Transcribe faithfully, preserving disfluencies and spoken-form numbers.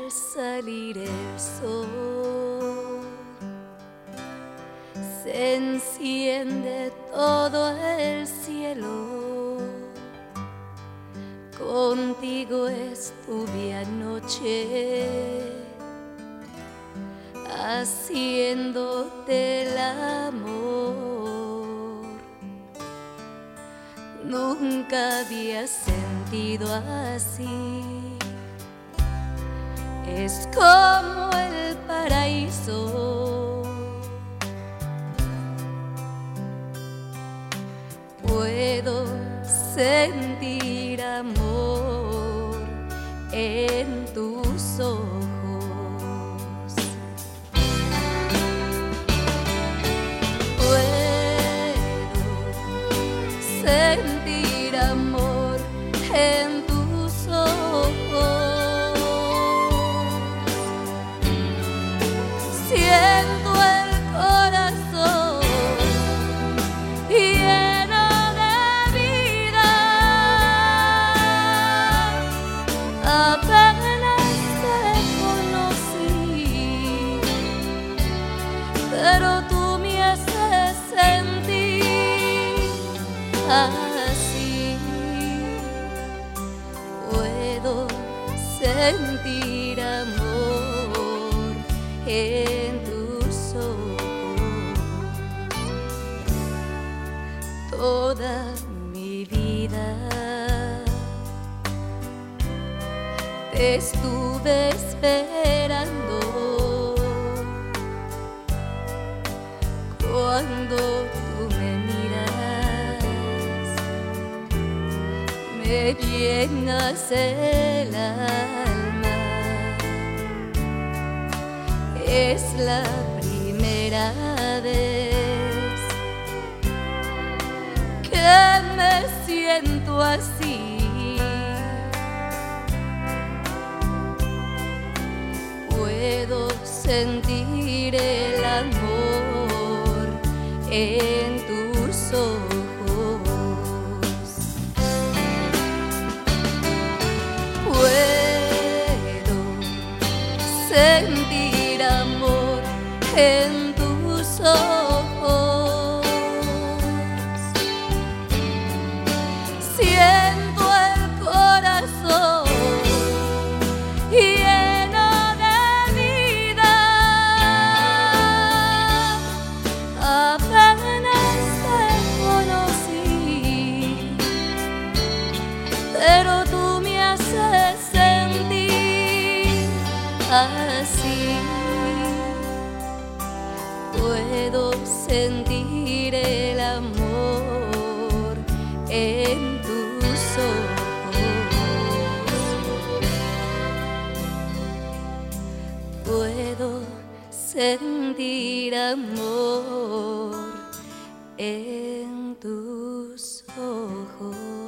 al salir el sol, se enciende todo el cielo. Contigo estuve anoche, haciéndote el amor. Nunca había sentido así. Es como el paraíso. Puedo sentir amor en tus ojos. Sentir amor en tus ojos. Siento el corazón lleno de vida. Apenas te conocí, pero tú me haces sentir así. Puedo sentir amor en tus ojos. Toda mi vida te estuve esperando. Cuando tú me miras, me llenas el alma. Es la primera vez que me siento así. Puedo sentir el amor en tus ojos. Puedo sentir amor en tus ojos. Siento el corazón lleno de vida. Apenas te conocí, pero tú me haces sentir así. Puedo sentir el amor en tus ojos. Puedo sentir amor en tus ojos.